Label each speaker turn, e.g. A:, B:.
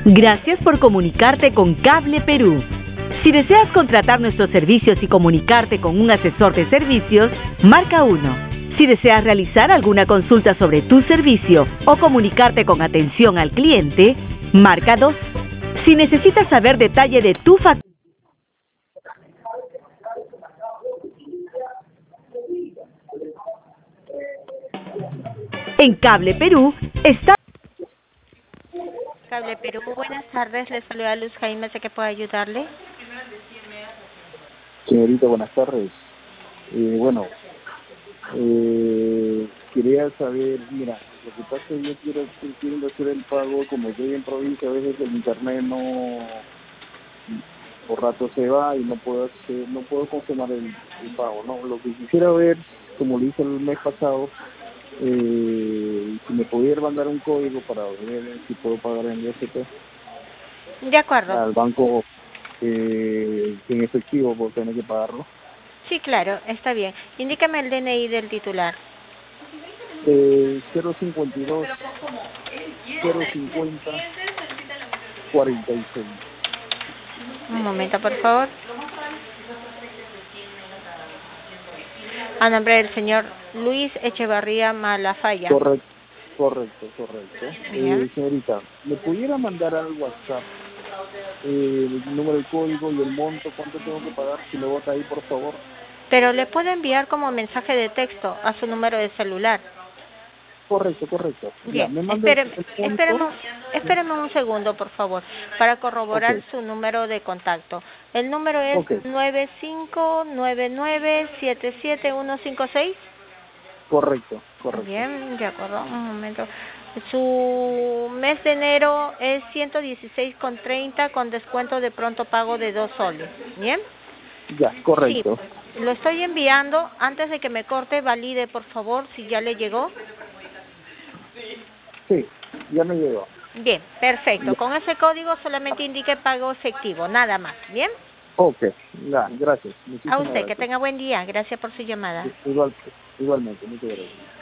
A: Gracias por comunicarte con Cable Perú. Si deseas contratar nuestros servicios y comunicarte con un asesor de servicios, marca 1. Si deseas realizar alguna consulta sobre tu servicio o comunicarte con atención al cliente, marca 2. Si necesitas saber detalle de tu factura en Cable Perú, está...
B: Cable Perú, buenas tardes, le saluda Luz Jaime, sé que puedo ayudarle.
C: Señorita, buenas tardes. Quería saber, mira, lo que pasa es que yo quiero hacer el pago, como estoy en provincia, a veces el internet por rato se va y no puedo confirmar el pago, ¿no? Lo que quisiera ver, como lo hice el mes pasado, si me pudiera mandar un código para ver si puedo pagar en ISP.
B: De acuerdo.
C: Al banco en efectivo por tener que pagarlo.
B: Sí, claro, está bien. Indícame el DNI del titular.
C: 052 050 46.
B: Un momento, por favor. A nombre del señor Luis Echevarría Malafaya.
C: Correcto. Señorita, ¿me pudiera mandar al WhatsApp el número del código y el monto, cuánto tengo que pagar, si me bota ahí, por favor?
B: Pero le puedo enviar como mensaje de texto a su número de celular.
C: Correcto.
B: Bien,
C: Ya,
B: espéreme un segundo, por favor, para corroborar su número de contacto. El número es 9599777156.
C: Correcto.
B: Bien, de acuerdo, un momento. Su mes de enero es 116,30 con descuento de pronto pago de 2 soles. ¿Bien?
C: Ya, correcto.
B: Sí, lo estoy enviando. Antes de que me corte, valide, por favor, si ya le llegó.
C: Sí, ya me llegó.
B: Bien, perfecto. Con ese código solamente indique pago efectivo, nada más. ¿Bien?
C: Ok, gracias.
B: A usted, que tenga buen día. Gracias por su llamada.
C: Igualmente, muchas gracias.